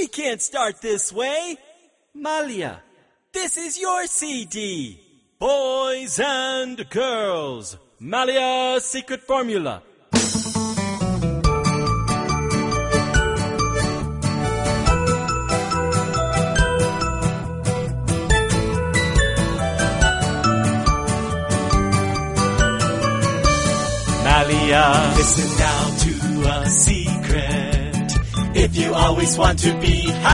We can't start this way. Malia, this is your CD. Boys and girls, Malia's secret formula. Malia, listen now to a secret. If you always want to be